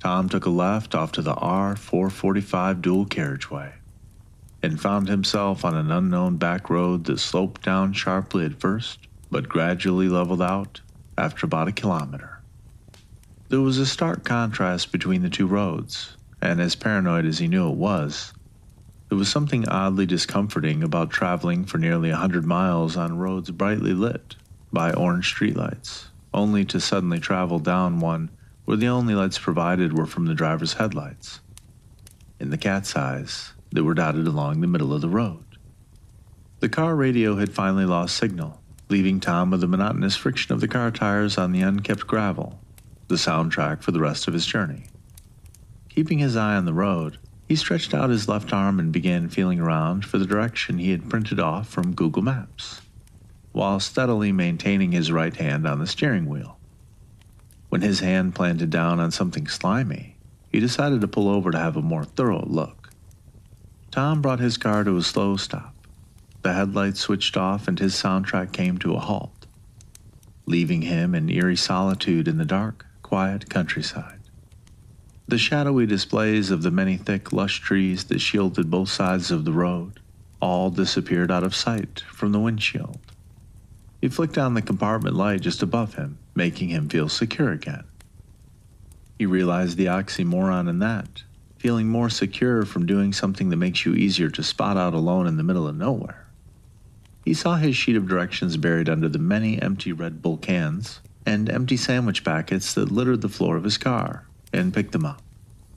Tom took a left off to the R445 dual carriageway and found himself on an unknown back road that sloped down sharply at first, but gradually leveled out after about a kilometer. There was a stark contrast between the two roads, and as paranoid as he knew it was, there was something oddly discomforting about traveling for nearly 100 miles on roads brightly lit by orange streetlights, only to suddenly travel down one where the only lights provided were from the driver's headlights, in the cat's eyes that were dotted along the middle of the road. The car radio had finally lost signal, leaving Tom with the monotonous friction of the car tires on the unkept gravel, the soundtrack for the rest of his journey. Keeping his eye on the road, he stretched out his left arm and began feeling around for the direction he had printed off from Google Maps, while steadily maintaining his right hand on the steering wheel. When his hand planted down on something slimy, he decided to pull over to have a more thorough look. Tom brought his car to a slow stop. The headlights switched off and his soundtrack came to a halt, leaving him in eerie solitude in the dark, quiet countryside. The shadowy displays of the many thick, lush trees that shielded both sides of the road all disappeared out of sight from the windshield. He flicked on the compartment light just above him, making him feel secure again. He realized the oxymoron in that, feeling more secure from doing something that makes you easier to spot out alone in the middle of nowhere. He saw his sheet of directions buried under the many empty Red Bull cans and empty sandwich packets that littered the floor of his car, and picked them up.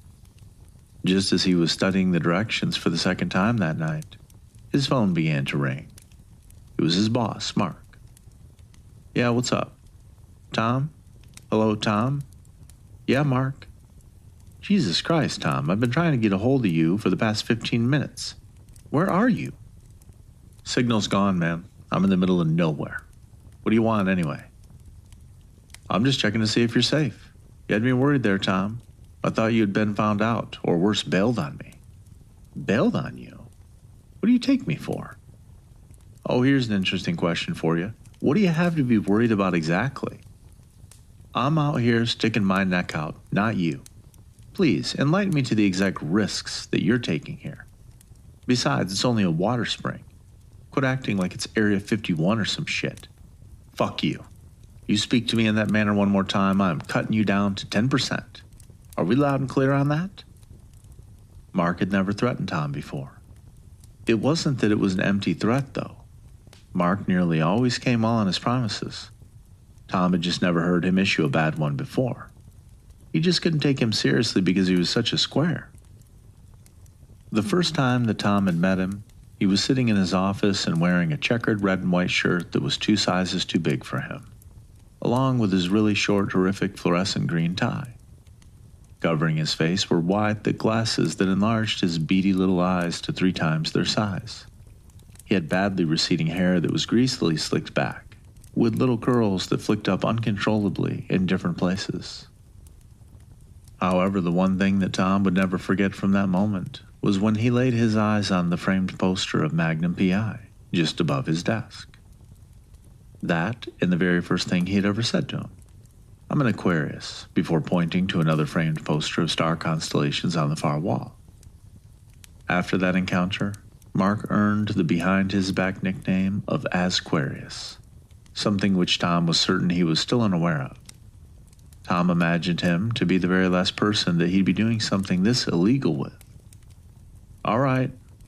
Just as he was studying the directions for the second time that night, his phone began to ring. It was his boss, Mark. "Yeah, what's up? Tom? Hello, Tom? Yeah, Mark. Jesus Christ, Tom, I've been trying to get a hold of you for the past 15 minutes. Where are you?" "Signal's gone, man. I'm in the middle of nowhere. What do you want anyway?" "I'm just checking to see if you're safe. You had me worried there, Tom. I thought you had been found out, or worse, bailed on me." "Bailed on you? What do you take me for?" "Oh, here's an interesting question for you. What do you have to be worried about exactly?" "I'm out here sticking my neck out, not you. Please, enlighten me to the exact risks that you're taking here. Besides, it's only a water spring. Quit acting like it's Area 51 or some shit. Fuck you. You speak to me in that manner one more time, I'm cutting you down to 10%. Are we loud and clear on that?" Mark had never threatened Tom before. It wasn't that it was an empty threat, though. Mark nearly always came well on his promises. Tom had just never heard him issue a bad one before. He just couldn't take him seriously because he was such a square. The first time that Tom had met him, he was sitting in his office and wearing a checkered red and white shirt that was 2 sizes too big for him, along with his really short, horrific fluorescent green tie. Covering his face were wide, thick glasses that enlarged his beady little eyes to 3 times their size. He had badly receding hair that was greasily slicked back, with little curls that flicked up uncontrollably in different places. However, the one thing that Tom would never forget from that moment was when he laid his eyes on the framed poster of Magnum PI just above his desk. That, and the very first thing he had ever said to him, "I'm an Aquarius," before pointing to another framed poster of star constellations on the far wall. After that encounter, Mark earned the behind-his-back nickname of Asquarius, something which Tom was certain he was still unaware of. Tom imagined him to be the very last person that he'd be doing something this illegal with. All right.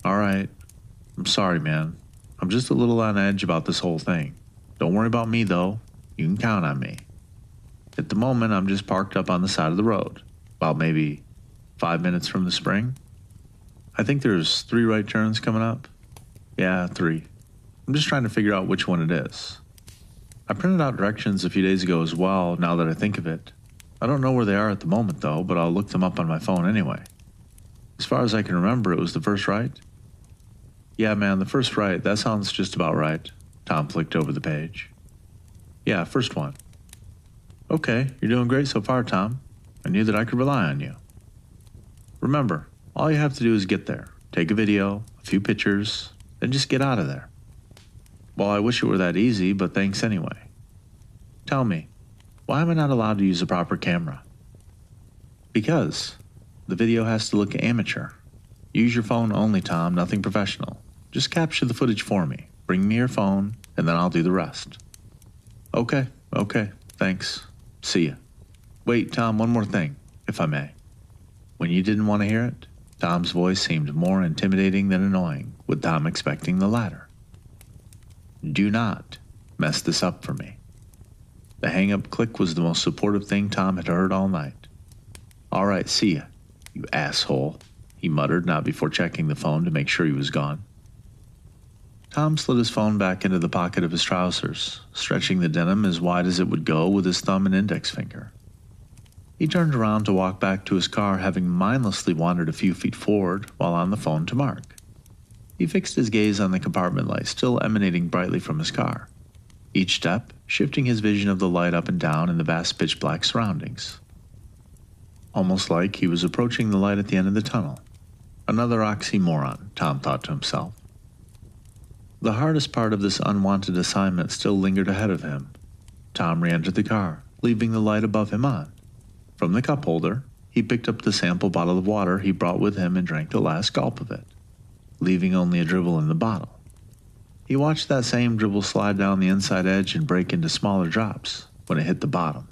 I'm sorry, man. I'm just a little on edge about this whole thing. Don't worry about me, though. You can count on me. At the moment, I'm just parked up on the side of the road, about maybe 5 minutes from the spring. I think there's 3 right turns coming up. Yeah, 3. I'm just trying to figure out which one it is. I printed out directions a few days ago as well, now that I think of it. I don't know where they are at the moment, though, but I'll look them up on my phone anyway. As far as I can remember, it was the first right? Yeah, man, the first right. That sounds just about right. Tom flicked over the page. Yeah, first one. Okay, you're doing great so far, Tom. I knew that I could rely on you. Remember, all you have to do is get there, take a video, a few pictures, then just get out of there. Well, I wish it were that easy, but thanks anyway. Tell me, why am I not allowed to use a proper camera? Because the video has to look amateur. Use your phone only, Tom, nothing professional. Just capture the footage for me. Bring me your phone, and then I'll do the rest. Okay, thanks. See ya. Wait, Tom, one more thing, if I may. When you didn't want to hear it, Tom's voice seemed more intimidating than annoying, with Tom expecting the latter. Do not mess this up for me. The hang-up click was the most supportive thing Tom had heard all night. All right, see ya, you asshole, he muttered, not before checking the phone to make sure he was gone. Tom slid his phone back into the pocket of his trousers, stretching the denim as wide as it would go with his thumb and index finger. He turned around to walk back to his car, having mindlessly wandered a few feet forward while on the phone to Mark. He fixed his gaze on the compartment light still emanating brightly from his car, each step shifting his vision of the light up and down in the vast pitch-black surroundings. Almost like he was approaching the light at the end of the tunnel. Another oxymoron, Tom thought to himself. The hardest part of this unwanted assignment still lingered ahead of him. Tom re-entered the car, leaving the light above him on. From the cup holder, he picked up the sample bottle of water he brought with him and drank the last gulp of it, leaving only a dribble in the bottle. He watched that same dribble slide down the inside edge and break into smaller drops when it hit the bottom.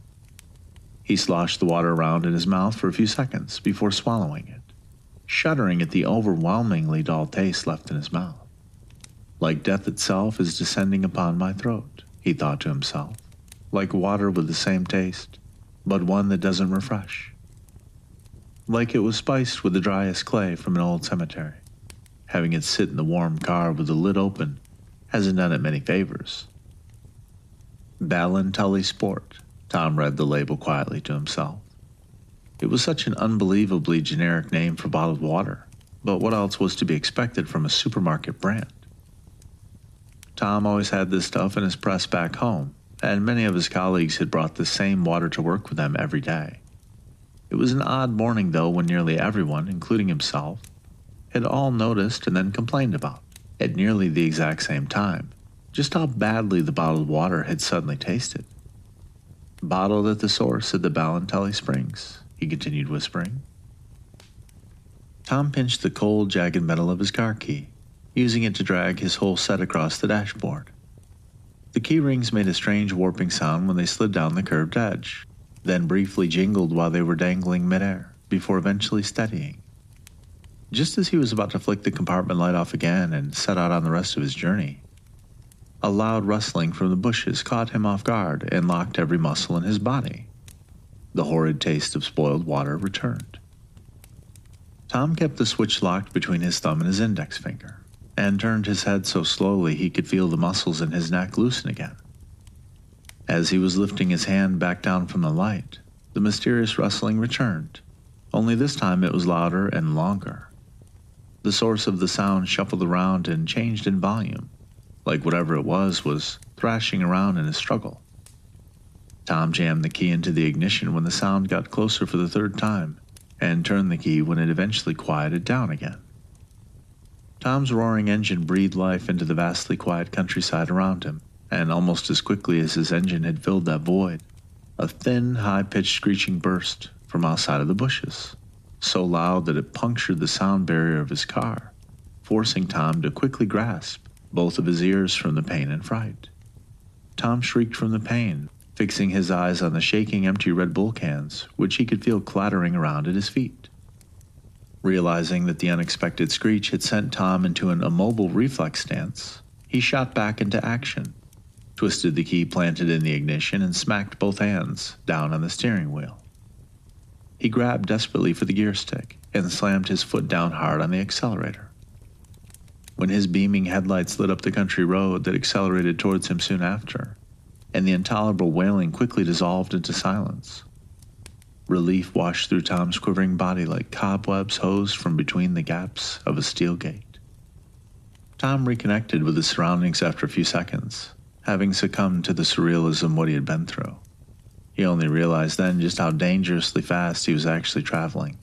He sloshed the water around in his mouth for a few seconds before swallowing it, shuddering at the overwhelmingly dull taste left in his mouth. Like death itself is descending upon my throat, he thought to himself, like water with the same taste, but one that doesn't refresh. Like it was spiced with the driest clay from an old cemetery. Having it sit in the warm car with the lid open hasn't done it many favors. Ballantully Sport, Tom read the label quietly to himself. It was such an unbelievably generic name for bottled water, but what else was to be expected from a supermarket brand? Tom always had this stuff in his press back home, and many of his colleagues had brought the same water to work with them every day. It was an odd morning, though, when nearly everyone, including himself, had all noticed and then complained about, at nearly the exact same time, just how badly the bottled water had suddenly tasted. Bottled at the source at the Ballantully Springs, he continued whispering. Tom pinched the cold, jagged metal of his car key, using it to drag his whole set across the dashboard. The key rings made a strange warping sound when they slid down the curved edge, then briefly jingled while they were dangling midair, before eventually steadying. Just as he was about to flick the compartment light off again and set out on the rest of his journey, a loud rustling from the bushes caught him off guard and locked every muscle in his body. The horrid taste of spoiled water returned. Tom kept the switch locked between his thumb and his index finger, and turned his head so slowly he could feel the muscles in his neck loosen again. As he was lifting his hand back down from the light, the mysterious rustling returned, only this time it was louder and longer. The source of the sound shuffled around and changed in volume, like whatever it was thrashing around in a struggle. Tom jammed the key into the ignition when the sound got closer for the third time, and turned the key when it eventually quieted down again. Tom's roaring engine breathed life into the vastly quiet countryside around him, and almost as quickly as his engine had filled that void, a thin, high-pitched screeching burst from outside of the bushes, so loud that it punctured the sound barrier of his car, forcing Tom to quickly grasp both of his ears from the pain and fright. Tom shrieked from the pain, fixing his eyes on the shaking empty Red Bull cans, which he could feel clattering around at his feet. Realizing that the unexpected screech had sent Tom into an immobile reflex stance, he shot back into action, twisted the key planted in the ignition, and smacked both hands down on the steering wheel. He grabbed desperately for the gear stick and slammed his foot down hard on the accelerator. When his beaming headlights lit up the country road that accelerated towards him soon after, and the intolerable wailing quickly dissolved into silence, relief washed through Tom's quivering body like cobwebs hosed from between the gaps of a steel gate. Tom reconnected with his surroundings after a few seconds, having succumbed to the surrealism of what he had been through. He only realized then just how dangerously fast he was actually traveling.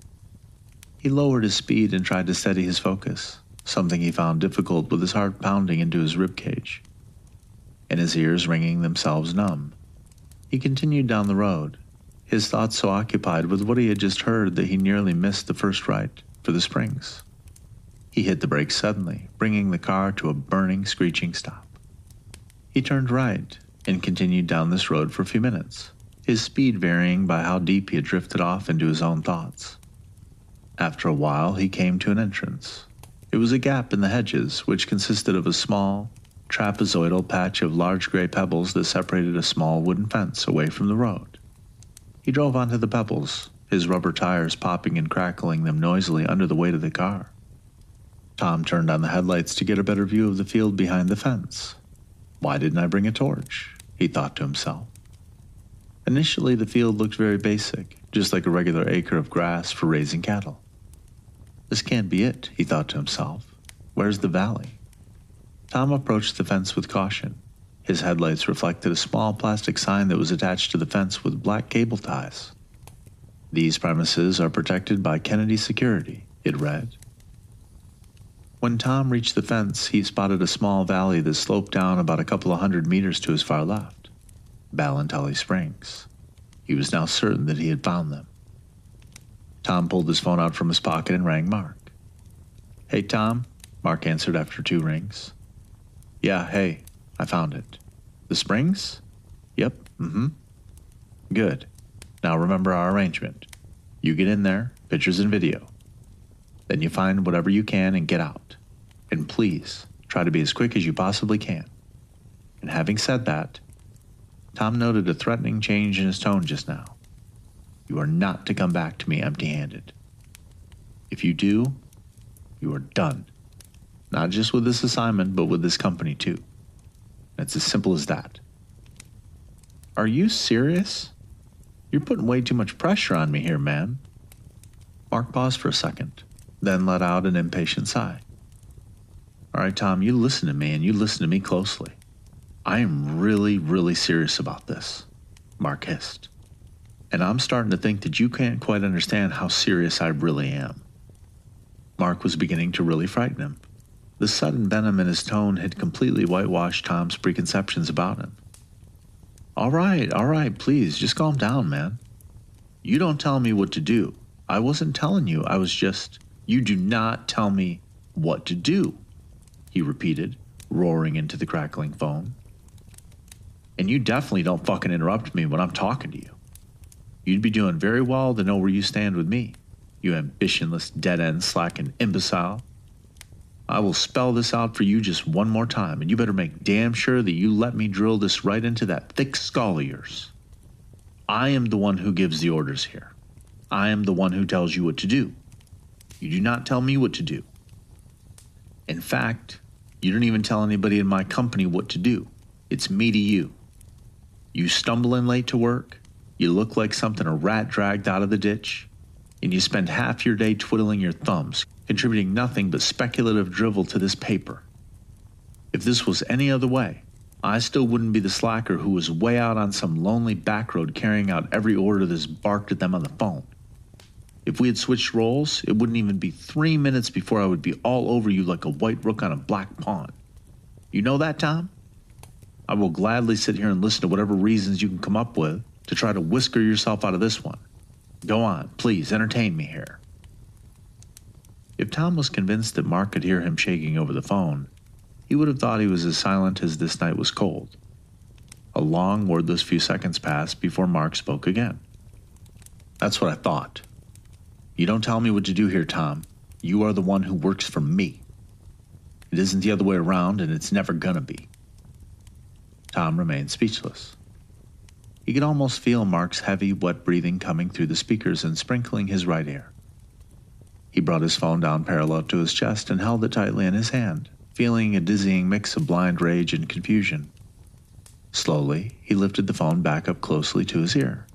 He lowered his speed and tried to steady his focus, something he found difficult with his heart pounding into his ribcage, and his ears ringing themselves numb. He continued down the road, his thoughts so occupied with what he had just heard that he nearly missed the first right for the springs. He hit the brakes suddenly, bringing the car to a burning, screeching stop. He turned right and continued down this road for a few minutes, his speed varying by how deep he had drifted off into his own thoughts. After a while, he came to an entrance. It was a gap in the hedges, which consisted of a small, trapezoidal patch of large gray pebbles that separated a small wooden fence away from the road. He drove onto the pebbles, his rubber tires popping and crackling them noisily under the weight of the car. Tom turned on the headlights to get a better view of the field behind the fence. Why didn't I bring a torch? He thought to himself. Initially, the field looked very basic, just like a regular acre of grass for raising cattle. This can't be it, he thought to himself. Where's the valley? Tom approached the fence with caution. His headlights reflected a small plastic sign that was attached to the fence with black cable ties. These premises are protected by Kennedy Security, it read. When Tom reached the fence, he spotted a small valley that sloped down about a couple of 100 meters to his far left. Ballintelli Springs. He was now certain that he had found them. Tom pulled his phone out from his pocket and rang Mark. Hey, Tom, Mark answered after 2 rings. Yeah, hey, I found it. The springs? Yep, Good. Now remember our arrangement. You get in there, pictures and video. Then you find whatever you can and get out. And please, try to be as quick as you possibly can. And having said that, Tom noted a threatening change in his tone just now. You are not to come back to me empty-handed. If you do, you are done. Not just with this assignment, but with this company too. It's as simple as that. Are you serious? You're putting way too much pressure on me here, man. Mark paused for a second, then let out an impatient sigh. All right, Tom, you listen to me, and you listen to me closely. I am really, really serious about this, Mark hissed. And I'm starting to think that you can't quite understand how serious I really am. Mark was beginning to really frighten him. The sudden venom in his tone had completely whitewashed Tom's preconceptions about him. All right, please, just calm down, man. You don't tell me what to do. I wasn't telling you, I was just... You do not tell me what to do, he repeated, roaring into the crackling phone. And you definitely don't fucking interrupt me when I'm talking to you. You'd be doing very well to know where you stand with me, you ambitionless, dead-end, slacking imbecile. I will spell this out for you just one more time, and you better make damn sure that you let me drill this right into that thick skull of yours. I am the one who gives the orders here. I am the one who tells you what to do. You do not tell me what to do. In fact, you don't even tell anybody in my company what to do. It's me to you. You stumble in late to work, you look like something a rat dragged out of the ditch, and you spend half your day twiddling your thumbs, contributing nothing but speculative drivel to this paper. If this was any other way, I still wouldn't be the slacker who was way out on some lonely back road carrying out every order that's barked at them on the phone. If we had switched roles, it wouldn't even be 3 minutes before I would be all over you like a white rook on a black pawn. You know that, Tom? I will gladly sit here and listen to whatever reasons you can come up with to try to whisker yourself out of this one. Go on, please, entertain me here. If Tom was convinced that Mark could hear him shaking over the phone, he would have thought he was as silent as this night was cold. A long, wordless few seconds passed before Mark spoke again. That's what I thought. You don't tell me what to do here, Tom. You are the one who works for me. It isn't the other way around, and it's never gonna be. Tom remained speechless. He could almost feel Mark's heavy, wet breathing coming through the speakers and sprinkling his right ear. He brought his phone down parallel to his chest and held it tightly in his hand, feeling a dizzying mix of blind rage and confusion. Slowly, he lifted the phone back up closely to his ear.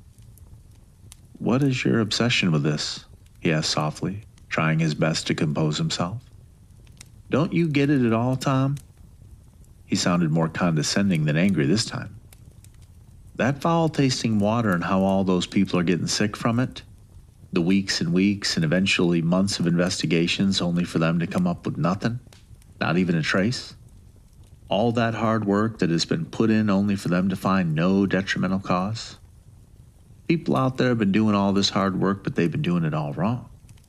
What is your obsession with this? He asked softly, trying his best to compose himself. Don't you get it at all, Tom? He sounded more condescending than angry this time. That foul-tasting water and how all those people are getting sick from it? The weeks and weeks and eventually months of investigations only for them to come up with nothing? Not even a trace? All that hard work that has been put in only for them to find no detrimental cause? People out there have been doing all this hard work, but they've been doing it all wrong.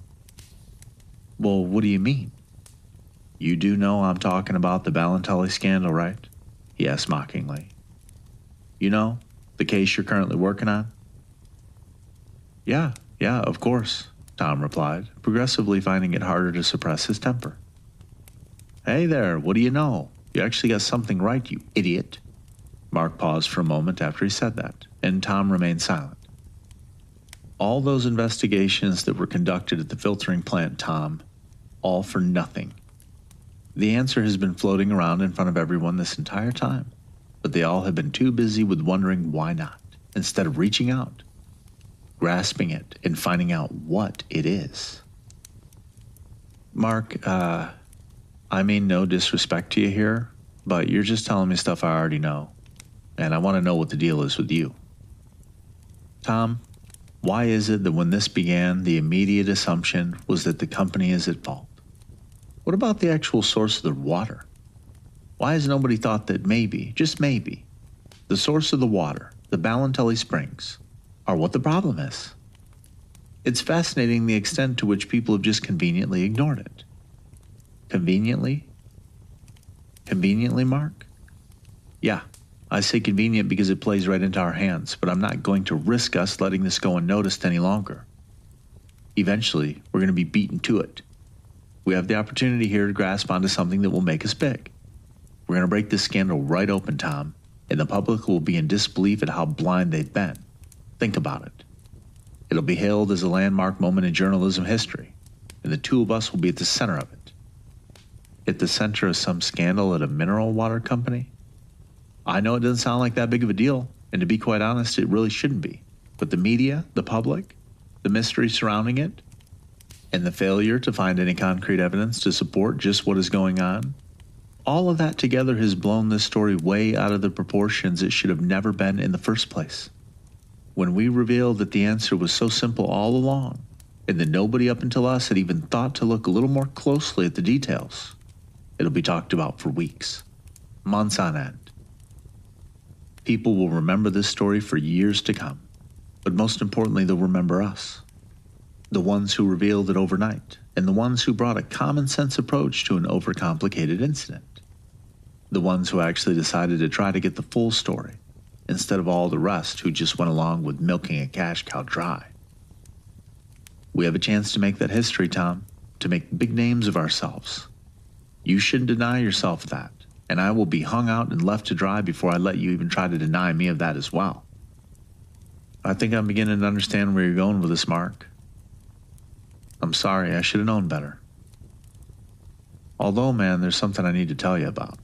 Well, what do you mean? You do know I'm talking about the Balantelli scandal, right? He asked mockingly. You know, the case you're currently working on? Yeah, of course, Tom replied, progressively finding it harder to suppress his temper. Hey there, what do you know? You actually got something right, you idiot. Mark paused for a moment after he said that, and Tom remained silent. All those investigations that were conducted at the filtering plant, Tom, all for nothing. The answer has been floating around in front of everyone this entire time, but they all have been too busy with wondering why not, instead of reaching out, grasping it, and finding out what it is. Mark, I mean no disrespect to you here, but you're just telling me stuff I already know, and I want to know what the deal is with you. Tom, why is it that when this began, the immediate assumption was that the company is at fault? What about the actual source of the water? Why has nobody thought that maybe, just maybe, the source of the water, the Balantelli Springs, are what the problem is? It's fascinating the extent to which people have just conveniently ignored it. Conveniently? Conveniently, Mark? Yeah, I say convenient because it plays right into our hands, but I'm not going to risk us letting this go unnoticed any longer. Eventually, we're going to be beaten to it. We have the opportunity here to grasp onto something that will make us big. We're going to break this scandal right open, Tom, and the public will be in disbelief at how blind they've been. Think about it. It'll be hailed as a landmark moment in journalism history, and the two of us will be at the center of it. At the center of some scandal at a mineral water company? I know it doesn't sound like that big of a deal, and to be quite honest, it really shouldn't be. But the media, the public, the mystery surrounding it, and the failure to find any concrete evidence to support just what is going on, all of that together has blown this story way out of the proportions it should have never been in the first place. When we revealed that the answer was so simple all along, and that nobody up until us had even thought to look a little more closely at the details, it'll be talked about for weeks, months on end. People will remember this story for years to come, but most importantly, they'll remember us. The ones who revealed it overnight, and the ones who brought a common sense approach to an overcomplicated incident. The ones who actually decided to try to get the full story, instead of all the rest who just went along with milking a cash cow dry. We have a chance to make that history, Tom, to make big names of ourselves. You shouldn't deny yourself that, and I will be hung out and left to dry before I let you even try to deny me of that as well. I think I'm beginning to understand where you're going with this, Mark. I'm sorry, I should have known better. Although, man, there's something I need to tell you about.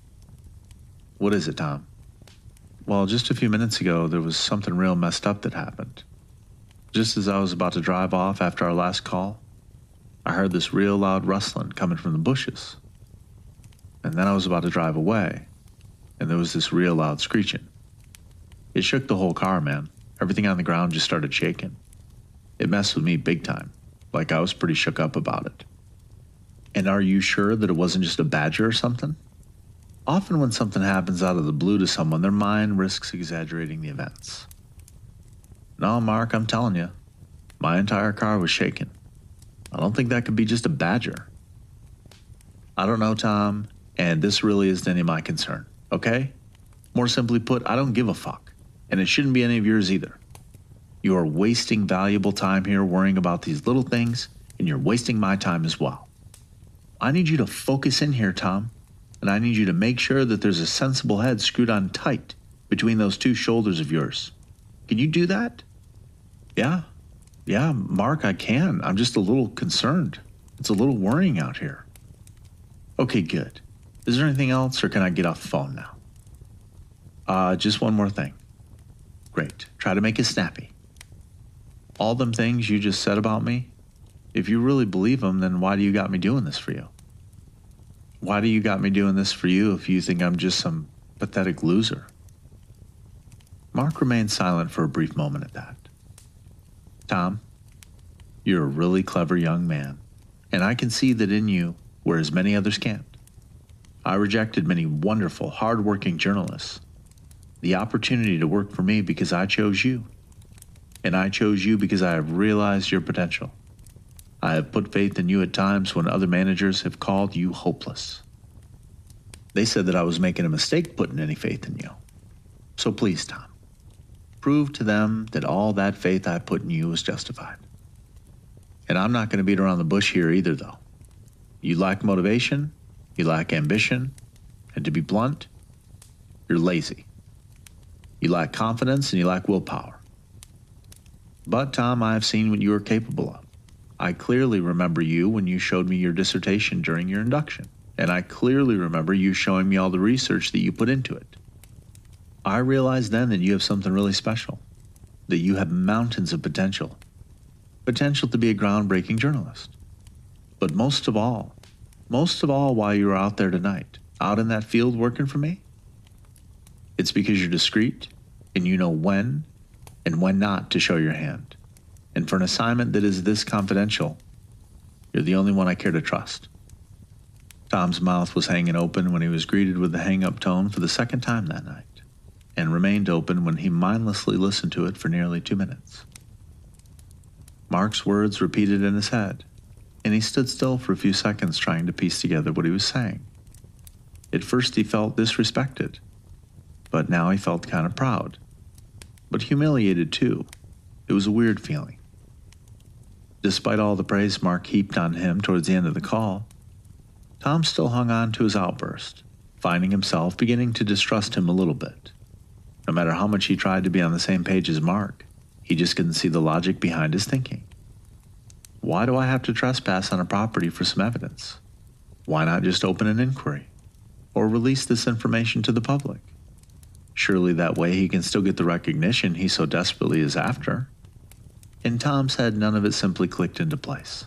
What is it, Tom? Well, just a few minutes ago, there was something real messed up that happened. Just as I was about to drive off after our last call, I heard this real loud rustling coming from the bushes. And then I was about to drive away, and there was this real loud screeching. It shook the whole car, man. Everything on the ground just started shaking. It messed with me big time, like I was pretty shook up about it. And are you sure that it wasn't just a badger or something? Often when something happens out of the blue to someone, their mind risks exaggerating the events. No, Mark, I'm telling you, my entire car was shaking. I don't think that could be just a badger. I don't know, Tom, and this really isn't any of my concern, okay? More simply put, I don't give a fuck, and it shouldn't be any of yours either. You are wasting valuable time here worrying about these little things, and you're wasting my time as well. I need you to focus in here, Tom, and I need you to make sure that there's a sensible head screwed on tight between those two shoulders of yours. Can you do that? Yeah, Mark, I can. I'm just a little concerned. It's a little worrying out here. Okay, good. Is there anything else, or can I get off the phone now? Just one more thing. Great. Try to make it snappy. All them things you just said about me, if you really believe them, then why do you got me doing this for you? Why do you got me doing this for you if you think I'm just some pathetic loser? Mark remained silent for a brief moment at that. Tom, you're a really clever young man, and I can see that in you, whereas many others can't. I rejected many wonderful, hard-working journalists. The opportunity to work for me because I chose you. and I chose you because I have realized your potential. I have put faith in you at times when other managers have called you hopeless. They said that I was making a mistake putting any faith in you. So please, Tom, prove to them that all that faith I put in you is justified. And I'm not going to beat around the bush here either, though. You lack motivation, you lack ambition, and to be blunt, you're lazy. You lack confidence and you lack willpower. But, Tom, I have seen what you are capable of. I clearly remember you when you showed me your dissertation during your induction, and I clearly remember you showing me all the research that you put into it. I realized then that you have something really special, that you have mountains of potential to be a groundbreaking journalist. But most of all while you are out there tonight, out in that field working for me, it's because you're discreet and you know when and when not to show your hand. And for an assignment that is this confidential, you're the only one I care to trust. Tom's mouth was hanging open when he was greeted with the hang-up tone for the second time that night, and remained open when he mindlessly listened to it for nearly 2 minutes. Mark's words repeated in his head, and he stood still for a few seconds trying to piece together what he was saying. At first he felt disrespected, but now he felt kind of proud, but humiliated too. It was a weird feeling. Despite all the praise Mark heaped on him towards the end of the call, Tom still hung on to his outburst, finding himself beginning to distrust him a little bit. No matter how much he tried to be on the same page as Mark, he just couldn't see the logic behind his thinking. Why do I have to trespass on a property for some evidence? Why not just open an inquiry? Or release this information to the public? Surely that way he can still get the recognition he so desperately is after. In Tom's head, none of it simply clicked into place.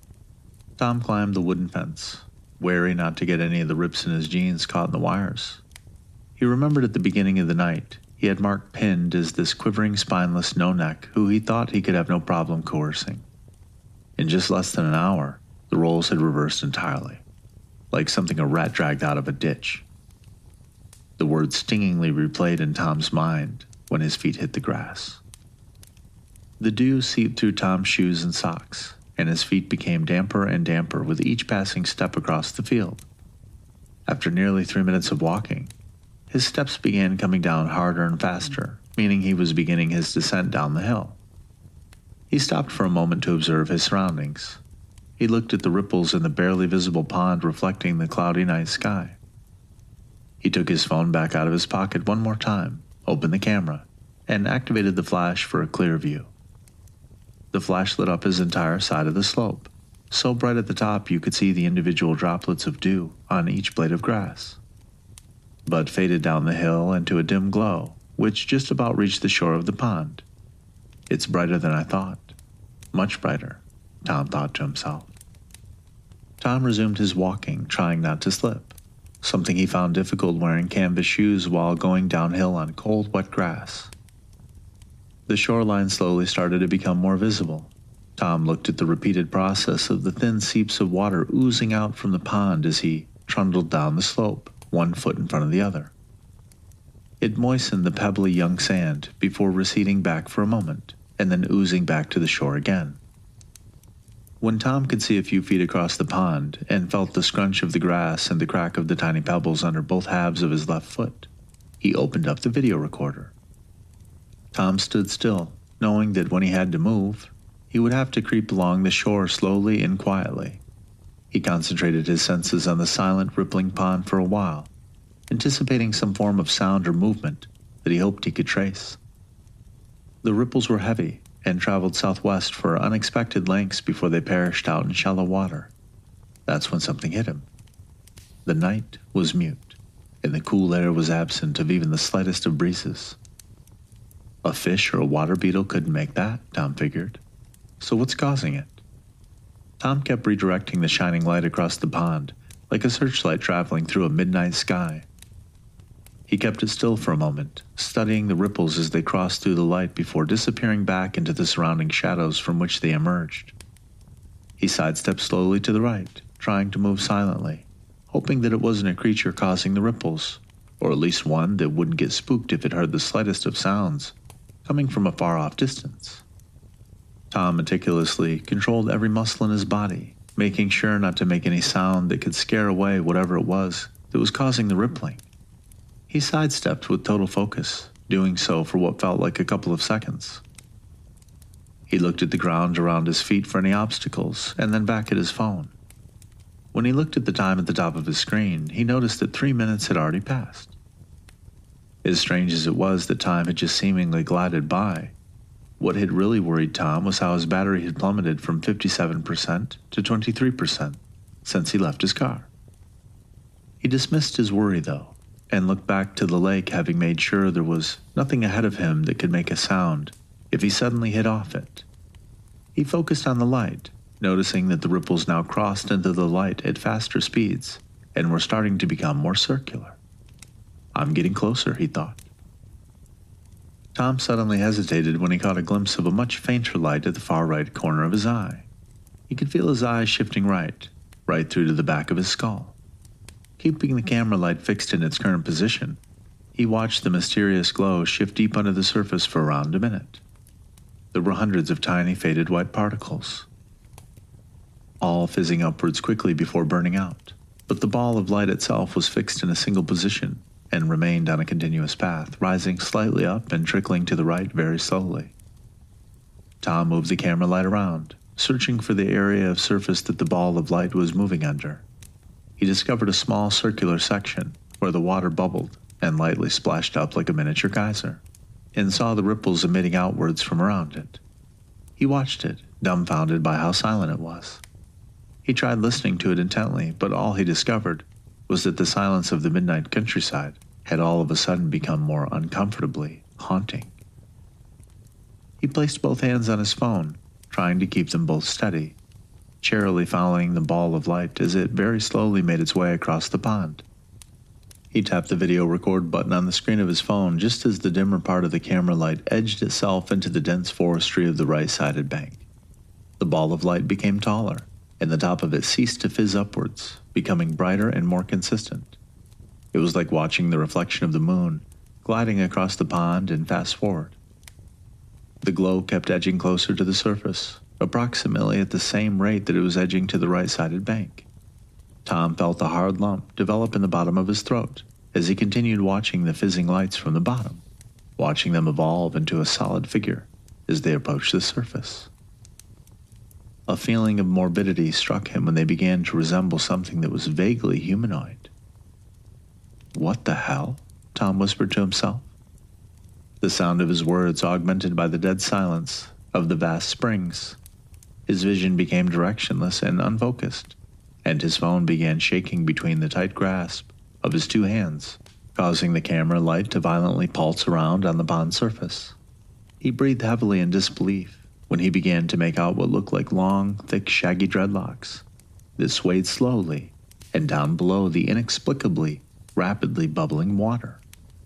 Tom climbed the wooden fence, wary not to get any of the rips in his jeans caught in the wires. He remembered at the beginning of the night, he had Mark pinned as this quivering, spineless no-neck who he thought he could have no problem coercing. In just less than an hour, the roles had reversed entirely, like something a rat dragged out of a ditch. The words stingingly replayed in Tom's mind when his feet hit the grass. The dew seeped through Tom's shoes and socks, and his feet became damper and damper with each passing step across the field. After nearly 3 minutes of walking, his steps began coming down harder and faster, meaning he was beginning his descent down the hill. He stopped for a moment to observe his surroundings. He looked at the ripples in the barely visible pond reflecting the cloudy night sky. He took his phone back out of his pocket one more time, opened the camera, and activated the flash for a clear view. The flash lit up his entire side of the slope, so bright at the top you could see the individual droplets of dew on each blade of grass, but faded down the hill into a dim glow, which just about reached the shore of the pond. It's brighter than I thought. Much brighter, Tom thought to himself. Tom resumed his walking, trying not to slip, something he found difficult wearing canvas shoes while going downhill on cold, wet grass. The shoreline slowly started to become more visible. Tom looked at the repeated process of the thin seeps of water oozing out from the pond as he trundled down the slope, 1 foot in front of the other. It moistened the pebbly young sand before receding back for a moment, and then oozing back to the shore again. When Tom could see a few feet across the pond and felt the scrunch of the grass and the crack of the tiny pebbles under both halves of his left foot, he opened up the video recorder. Tom stood still, knowing that when he had to move, he would have to creep along the shore slowly and quietly. He concentrated his senses on the silent, rippling pond for a while, anticipating some form of sound or movement that he hoped he could trace. The ripples were heavy and traveled southwest for unexpected lengths before they perished out in shallow water. That's when something hit him. The night was mute, and the cool air was absent of even the slightest of breezes. A fish or a water beetle couldn't make that, Tom figured. So what's causing it? Tom kept redirecting the shining light across the pond, like a searchlight traveling through a midnight sky. He kept it still for a moment, studying the ripples as they crossed through the light before disappearing back into the surrounding shadows from which they emerged. He sidestepped slowly to the right, trying to move silently, hoping that it wasn't a creature causing the ripples, or at least one that wouldn't get spooked if it heard the slightest of sounds coming from a far-off distance. Tom meticulously controlled every muscle in his body, making sure not to make any sound that could scare away whatever it was that was causing the rippling. He sidestepped with total focus, doing so for what felt like a couple of seconds. He looked at the ground around his feet for any obstacles, and then back at his phone. When he looked at the time at the top of his screen, he noticed that 3 minutes had already passed. As strange as it was that time had just seemingly glided by, what had really worried Tom was how his battery had plummeted from 57% to 23% since he left his car. He dismissed his worry, though, and looked back to the lake, having made sure there was nothing ahead of him that could make a sound if he suddenly hit off it. He focused on the light, noticing that the ripples now crossed into the light at faster speeds and were starting to become more circular. "I'm getting closer," he thought. Tom suddenly hesitated when he caught a glimpse of a much fainter light at the far right corner of his eye. He could feel his eyes shifting right through to the back of his skull. Keeping the camera light fixed in its current position, he watched the mysterious glow shift deep under the surface for around a minute. There were hundreds of tiny faded white particles, all fizzing upwards quickly before burning out, but the ball of light itself was fixed in a single position and remained on a continuous path, rising slightly up and trickling to the right very slowly. Tom moved the camera light around, searching for the area of surface that the ball of light was moving under. He discovered a small circular section where the water bubbled and lightly splashed up like a miniature geyser, and saw the ripples emitting outwards from around it. He watched it, dumbfounded by how silent it was. He tried listening to it intently, but all he discovered was that the silence of the midnight countryside had all of a sudden become more uncomfortably haunting. He placed both hands on his phone, trying to keep them both steady, charily following the ball of light as it very slowly made its way across the pond. He tapped the video record button on the screen of his phone just as the dimmer part of the camera light edged itself into the dense forestry of the right-sided bank. The ball of light became taller, and the top of it ceased to fizz upwards, becoming brighter and more consistent. It was like watching the reflection of the moon gliding across the pond and fast forward. The glow kept edging closer to the surface, approximately at the same rate that it was edging to the right-sided bank. Tom felt a hard lump develop in the bottom of his throat as he continued watching the fizzing lights from the bottom, watching them evolve into a solid figure as they approached the surface. A feeling of morbidity struck him when they began to resemble something that was vaguely humanoid. "What the hell?" Tom whispered to himself. The sound of his words augmented by the dead silence of the vast springs. His vision became directionless and unfocused, and his phone began shaking between the tight grasp of his two hands, causing the camera light to violently pulse around on the pond surface. He breathed heavily in disbelief when he began to make out what looked like long, thick, shaggy dreadlocks that swayed slowly and down below the inexplicably, rapidly bubbling water.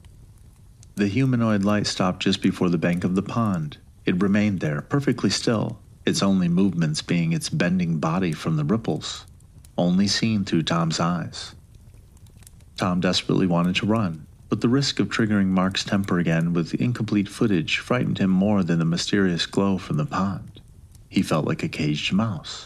The humanoid light stopped just before the bank of the pond. It remained there, perfectly still, its only movements being its bending body from the ripples, only seen through Tom's eyes. Tom desperately wanted to run, but the risk of triggering Mark's temper again with incomplete footage frightened him more than the mysterious glow from the pond. He felt like a caged mouse.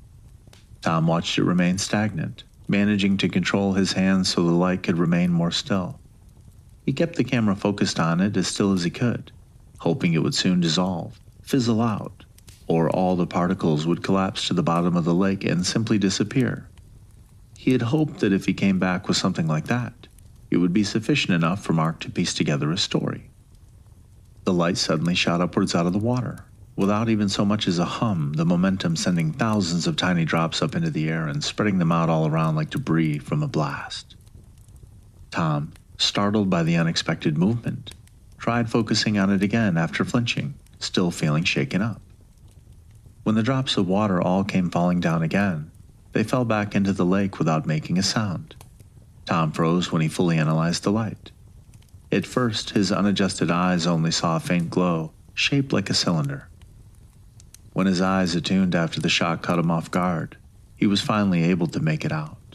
Tom watched it remain stagnant, managing to control his hands so the light could remain more still. He kept the camera focused on it as still as he could, hoping it would soon dissolve, fizzle out, or all the particles would collapse to the bottom of the lake and simply disappear. He had hoped that if he came back with something like that, it would be sufficient enough for Mark to piece together a story. The light suddenly shot upwards out of the water, without even so much as a hum, the momentum sending thousands of tiny drops up into the air and spreading them out all around like debris from a blast. Tom, startled by the unexpected movement, tried focusing on it again after flinching, still feeling shaken up. When the drops of water all came falling down again, they fell back into the lake without making a sound. Tom froze when he fully analyzed the light. At first, his unadjusted eyes only saw a faint glow, shaped like a cylinder. When his eyes attuned after the shock caught him off guard, he was finally able to make it out.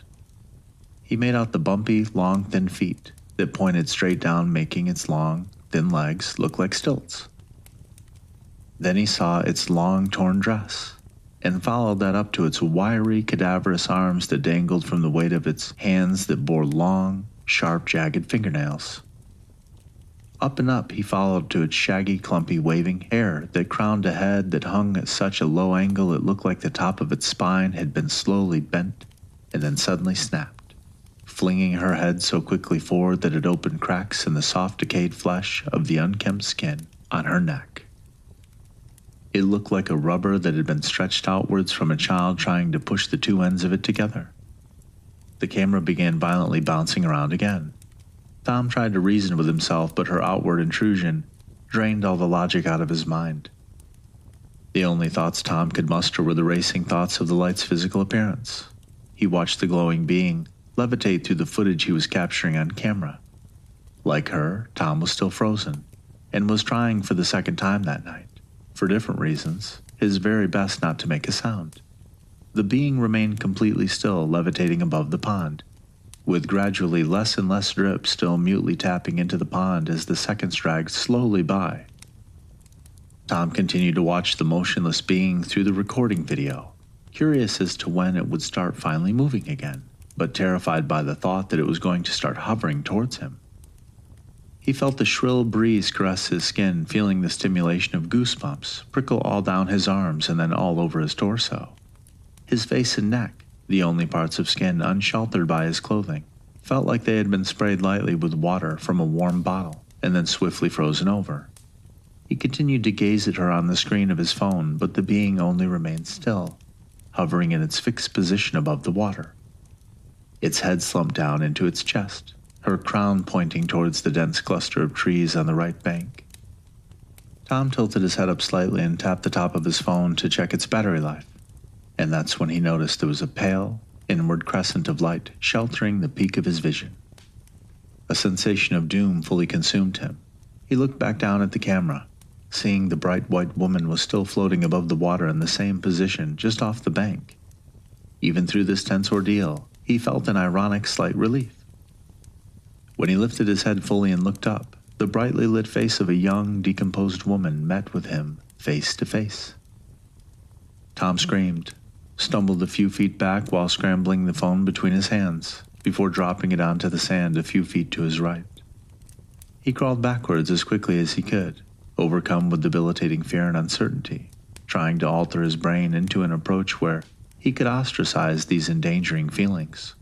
He made out the bumpy, long, thin feet that pointed straight down, making its long, thin legs look like stilts. Then he saw its long torn dress, and followed that up to its wiry, cadaverous arms that dangled from the weight of its hands that bore long, sharp, jagged fingernails. Up and up he followed to its shaggy, clumpy, waving hair that crowned a head that hung at such a low angle it looked like the top of its spine had been slowly bent and then suddenly snapped, flinging her head so quickly forward that it opened cracks in the soft, decayed flesh of the unkempt skin on her neck. It looked like a rubber that had been stretched outwards from a child trying to push the two ends of it together. The camera began violently bouncing around again. Tom tried to reason with himself, but her outward intrusion drained all the logic out of his mind. The only thoughts Tom could muster were the racing thoughts of the light's physical appearance. He watched the glowing being levitate through the footage he was capturing on camera. Like her, Tom was still frozen, and was trying for the second time that night, for different reasons, his very best not to make a sound. The being remained completely still, levitating above the pond, with gradually less and less drip still mutely tapping into the pond as the seconds dragged slowly by. Tom continued to watch the motionless being through the recording video, curious as to when it would start finally moving again, but terrified by the thought that it was going to start hovering towards him. He felt the shrill breeze caress his skin, feeling the stimulation of goosebumps prickle all down his arms and then all over his torso. His face and neck, the only parts of skin unsheltered by his clothing, felt like they had been sprayed lightly with water from a warm bottle and then swiftly frozen over. He continued to gaze at her on the screen of his phone, but the being only remained still, hovering in its fixed position above the water. Its head slumped down into its chest, her crown pointing towards the dense cluster of trees on the right bank. Tom tilted his head up slightly and tapped the top of his phone to check its battery life. And that's when he noticed there was a pale, inward crescent of light sheltering the peak of his vision. A sensation of doom fully consumed him. He looked back down at the camera, seeing the bright white woman was still floating above the water in the same position just off the bank. Even through this tense ordeal, he felt an ironic slight relief. When he lifted his head fully and looked up, the brightly lit face of a young, decomposed woman met with him face to face. Tom screamed, stumbled a few feet back while scrambling the phone between his hands, before dropping it onto the sand a few feet to his right. He crawled backwards as quickly as he could, overcome with debilitating fear and uncertainty, trying to alter his brain into an approach where he could ostracize these endangering feelings.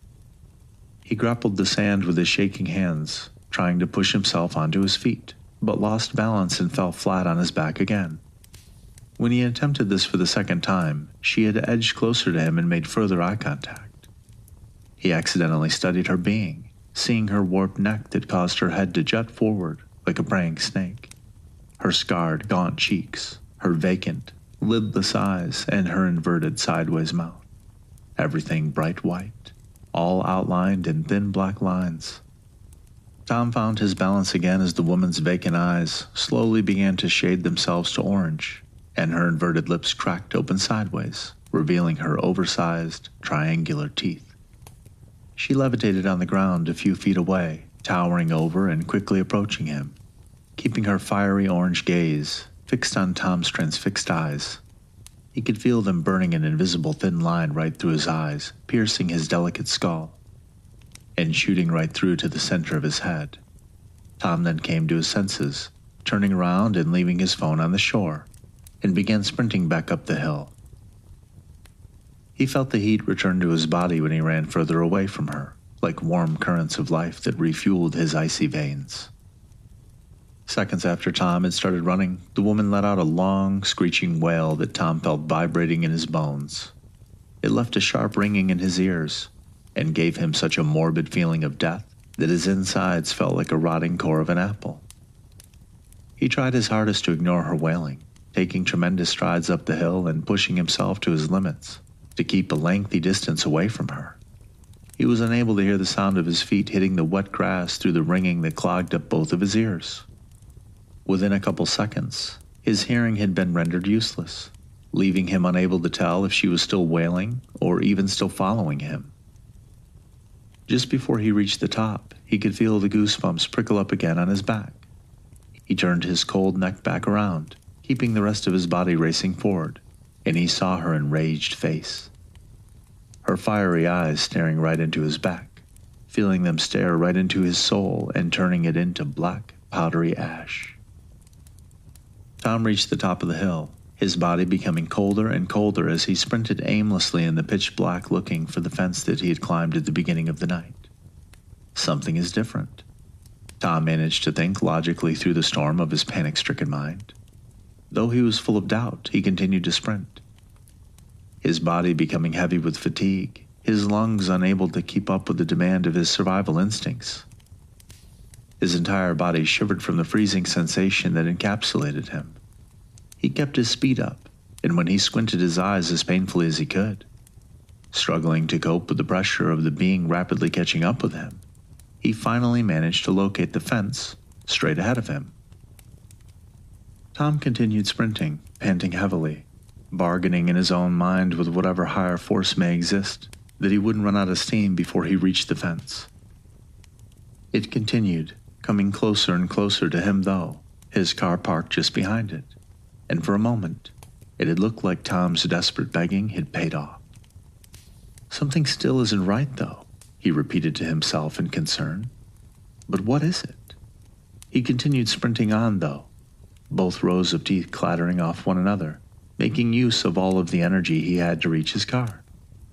He grappled the sand with his shaking hands, trying to push himself onto his feet, but lost balance and fell flat on his back again. When he attempted this for the second time, she had edged closer to him and made further eye contact. He accidentally studied her being, seeing her warped neck that caused her head to jut forward like a praying snake, her scarred, gaunt cheeks, her vacant, lidless eyes, and her inverted sideways mouth. Everything bright white, all outlined in thin black lines. Tom found his balance again as the woman's vacant eyes slowly began to shade themselves to orange, and her inverted lips cracked open sideways, revealing her oversized, triangular teeth. She levitated on the ground a few feet away, towering over and quickly approaching him, keeping her fiery orange gaze fixed on Tom's transfixed eyes. He could feel them burning an invisible thin line right through his eyes, piercing his delicate skull, and shooting right through to the center of his head. Tom then came to his senses, turning around and leaving his phone on the shore, and began sprinting back up the hill. He felt the heat return to his body when he ran further away from her, like warm currents of life that refueled his icy veins. Seconds after Tom had started running, the woman let out a long, screeching wail that Tom felt vibrating in his bones. It left a sharp ringing in his ears, and gave him such a morbid feeling of death that his insides felt like a rotting core of an apple. He tried his hardest to ignore her wailing, taking tremendous strides up the hill and pushing himself to his limits to keep a lengthy distance away from her. He was unable to hear the sound of his feet hitting the wet grass through the ringing that clogged up both of his ears. Within a couple seconds, his hearing had been rendered useless, leaving him unable to tell if she was still wailing or even still following him. Just before he reached the top, he could feel the goosebumps prickle up again on his back. He turned his cold neck back around, keeping the rest of his body racing forward, and he saw her enraged face. Her fiery eyes staring right into his back, feeling them stare right into his soul and turning it into black, powdery ash. Tom reached the top of the hill, his body becoming colder and colder as he sprinted aimlessly in the pitch black looking for the fence that he had climbed at the beginning of the night. Something is different. Tom managed to think logically through the storm of his panic-stricken mind. Though he was full of doubt, he continued to sprint. His body becoming heavy with fatigue, his lungs unable to keep up with the demand of his survival instincts. His entire body shivered from the freezing sensation that encapsulated him. He kept his speed up, and when he squinted his eyes as painfully as he could, struggling to cope with the pressure of the being rapidly catching up with him, he finally managed to locate the fence straight ahead of him. Tom continued sprinting, panting heavily, bargaining in his own mind with whatever higher force may exist, that he wouldn't run out of steam before he reached the fence. It continued, coming closer and closer to him though, his car parked just behind it, and for a moment, it had looked like Tom's desperate begging had paid off. Something still isn't right though, he repeated to himself in concern. But what is it? He continued sprinting on though, both rows of teeth clattering off one another, making use of all of the energy he had to reach his car.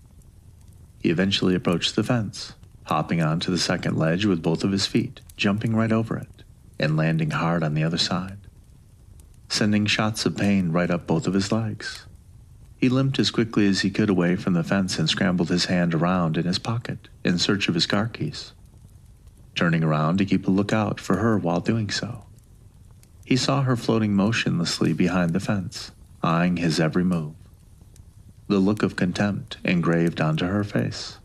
He eventually approached the fence, hopping onto the second ledge with both of his feet, jumping right over it, and landing hard on the other side, sending shots of pain right up both of his legs. He limped as quickly as he could away from the fence and scrambled his hand around in his pocket in search of his car keys, turning around to keep a lookout for her while doing so. He saw her floating motionlessly behind the fence, eyeing his every move, the look of contempt engraved onto her face.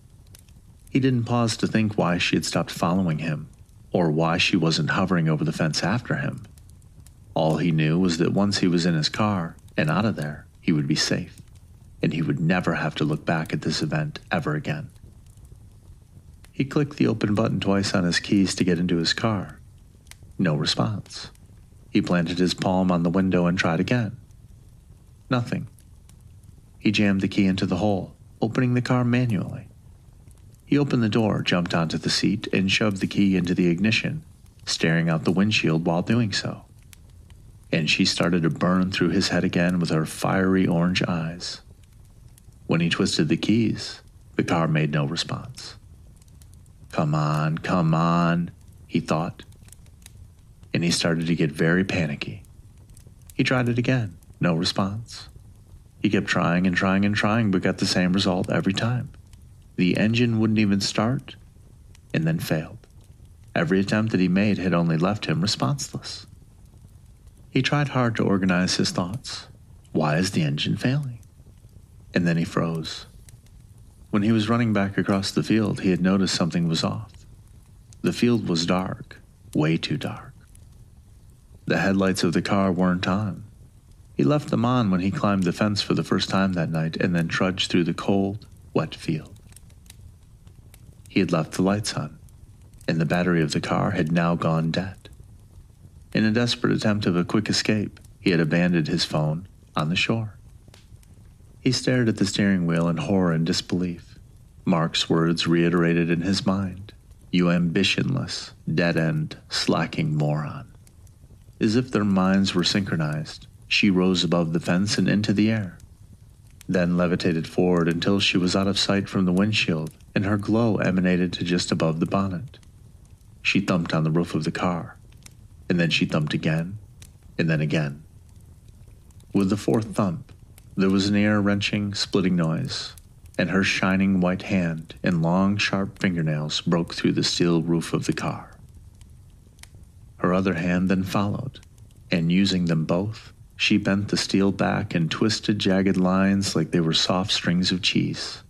He didn't pause to think why she had stopped following him, or why she wasn't hovering over the fence after him. All he knew was that once he was in his car and out of there, he would be safe, and he would never have to look back at this event ever again. He clicked the open button twice on his keys to get into his car. No response. He planted his palm on the window and tried again. Nothing. He jammed the key into the hole, opening the car manually. He opened the door, jumped onto the seat, and shoved the key into the ignition, staring out the windshield while doing so. And she started to burn through his head again with her fiery orange eyes. When he twisted the keys, the car made no response. Come on, he thought. And he started to get very panicky. He tried it again, no response. He kept trying and trying and trying, but got the same result every time. The engine wouldn't even start, and then failed. Every attempt that he made had only left him responseless. He tried hard to organize his thoughts. Why is the engine failing? And then he froze. When he was running back across the field, he had noticed something was off. The field was dark, way too dark. The headlights of the car weren't on. He left them on when he climbed the fence for the first time that night and then trudged through the cold, wet field. He had left the lights on, and the battery of the car had now gone dead. In a desperate attempt of a quick escape, he had abandoned his phone on the shore. He stared at the steering wheel in horror and disbelief. Mark's words reiterated in his mind, "You ambitionless, dead-end, slacking moron." As if their minds were synchronized, she rose above the fence and into the air, then levitated forward until she was out of sight from the windshield and her glow emanated to just above the bonnet. She thumped on the roof of the car, and then she thumped again, and then again. With the fourth thump, there was an ear-wrenching, splitting noise, and her shining white hand and long, sharp fingernails broke through the steel roof of the car. Her other hand then followed, and using them both, she bent the steel back and twisted jagged lines like they were soft strings of cheese.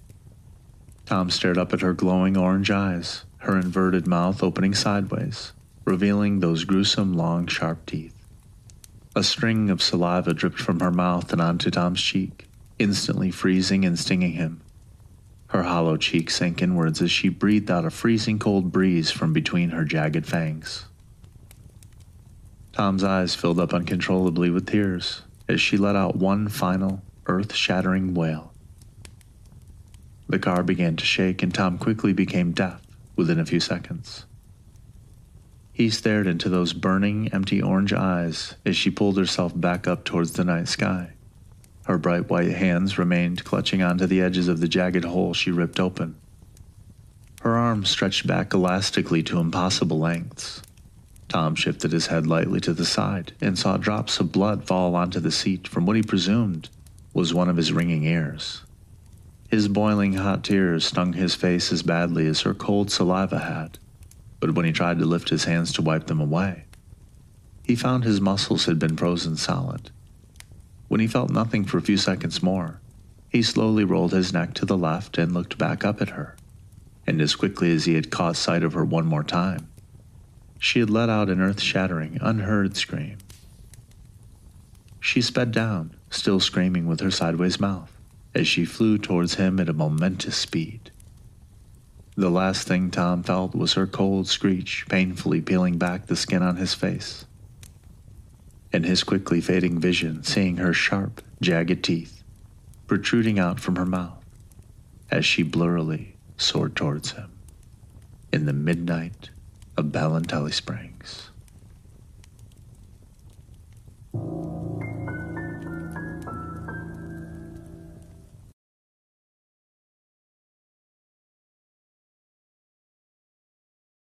Tom stared up at her glowing orange eyes, her inverted mouth opening sideways, revealing those gruesome, long, sharp teeth. A string of saliva dripped from her mouth and onto Tom's cheek, instantly freezing and stinging him. Her hollow cheek sank inwards as she breathed out a freezing cold breeze from between her jagged fangs. Tom's eyes filled up uncontrollably with tears as she let out one final, earth-shattering wail. The car began to shake, and Tom quickly became deaf within a few seconds. He stared into those burning, empty orange eyes as she pulled herself back up towards the night sky. Her bright white hands remained clutching onto the edges of the jagged hole she ripped open. Her arms stretched back elastically to impossible lengths. Tom shifted his head lightly to the side and saw drops of blood fall onto the seat from what he presumed was one of his ringing ears. His boiling hot tears stung his face as badly as her cold saliva had, but when he tried to lift his hands to wipe them away, he found his muscles had been frozen solid. When he felt nothing for a few seconds more, he slowly rolled his neck to the left and looked back up at her, and as quickly as he had caught sight of her one more time, she had let out an earth-shattering, unheard scream. She sped down, still screaming with her sideways mouth, as she flew towards him at a momentous speed. The last thing Tom felt was her cold screech painfully peeling back the skin on his face, and his quickly fading vision seeing her sharp, jagged teeth protruding out from her mouth as she blurrily soared towards him in the midnight of Ballantelli Springs.